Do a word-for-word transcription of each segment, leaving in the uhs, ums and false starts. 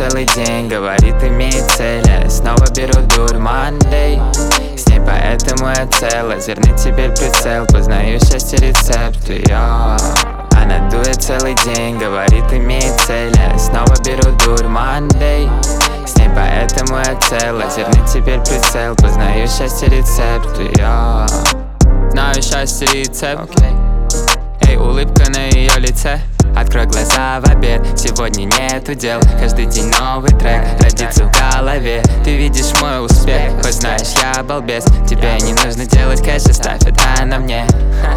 целый день, говорит, имеет цель. Я снова беру дур Monday. С ней поэтому я цел, лазерный теперь прицел. Познаю счастье рецепт, йо. Она дует целый день, говорит, имеет цель. Я снова беру дур Monday. С ней поэтому я цел, лазерный теперь прицел. Познаю счастье рецепт, йо. Знаю счастье рецепт. Эй, улыбка на ее лице. Открой глаза в обед, сегодня нету дел. Каждый день новый трек родится в голове. Ты видишь мой успех, хоть знаешь, я балбес. Тебе не нужно делать кэш, оставь это на мне.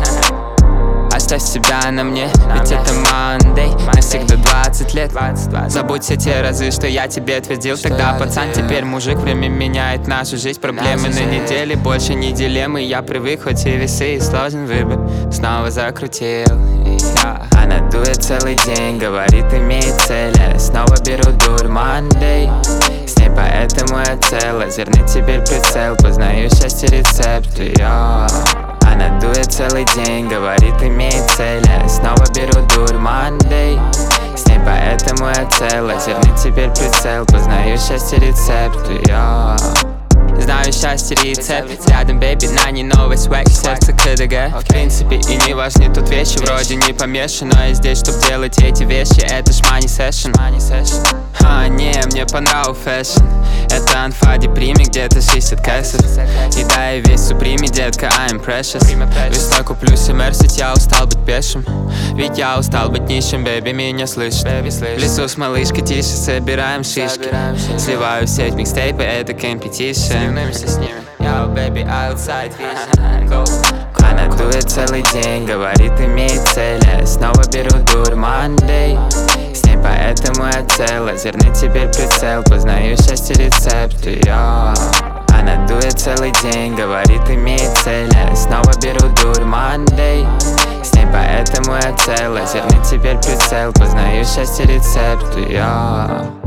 Оставь себя на мне, ведь это Monday. Навсегда двадцать лет. Забудь все те разы, что я тебе твердил тогда, пацан, теперь мужик. Время меняет нашу жизнь, проблемы на неделе. Больше не дилеммы, я привык, хоть и весы, и сложен выбор. Снова закрутил. Она дует целый день, говорит, имеет цель. Я снова беру дур Monday. С ней поэтому я цел, лазерный теперь прицел. Познаю счастье рецепт, йо. Она дует целый день, говорит, имеет цель. Я снова беру дур Monday. С ней поэтому я цел, лазерный теперь прицел. Познаю счастье рецепт, йо. Знаю счастье рецепт. Рядом, бэйби, на ней новый свэг. Сердце КДГ. В принципе, и не важны тут вещи. Вроде не помешан, но я здесь, чтоб делать эти вещи. Это ж money session. А, не, мне понравил фэшн. Это анфа деприме, где-то шестьдесят кэсов. И да, я весь суприме, детка, I'm precious. Весной куплю себе мерсить, я устал быть пешим. Ведь я устал быть нищим, бэби, меня слышит. В лесу с малышкой тише, собираем шишки. Сливаю в сеть микстейпы, это competition. Yo, baby, outside, она дует целый день, говорит, имеет цель. Я снова беру дур Monday. С ней поэтому я цел, лазерный теперь прицел. Познаю счастье рецепт, йо. Она дует целый день, говорит, имеет цель. Я снова беру дур Monday. С ней поэтому я цел, лазерный теперь прицел. Познаю счастье рецепт, йо.